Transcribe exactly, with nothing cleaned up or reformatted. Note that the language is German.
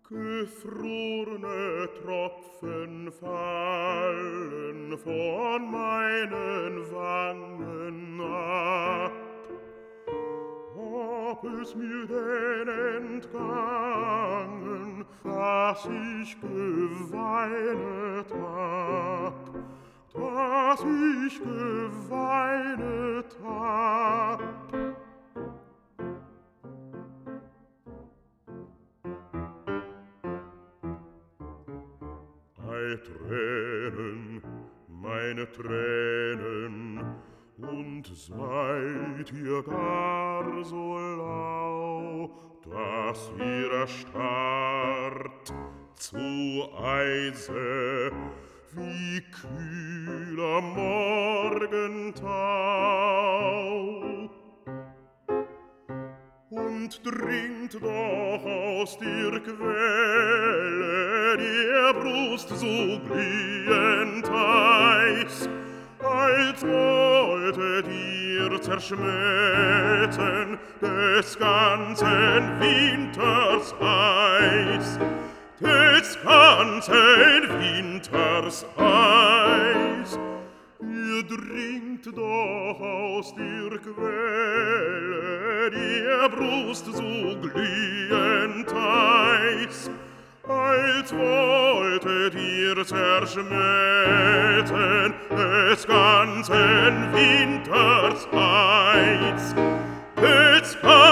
Gefrorene Tropfen fallen von meinen Wangen ab. Ob es mir denn entgangen, dass ich geweinet hab, dass ich geweinet hab. Ei, Tränen, meine Tränen, und seid ihr gar so lau, dass ihr erstarrt zu Eise wie kühler Morgentau? Und dringt doch aus der Quelle der Brust so glühend heiß, als wolltet ihr zerschmettern des ganzen Winters Eis, des ganzen Winters Eis. Ihr dringt doch aus der Quelle der Brust so glühend heiß, als wolltet ihr zerschmettern des ganzen Winters Eis, des ganzen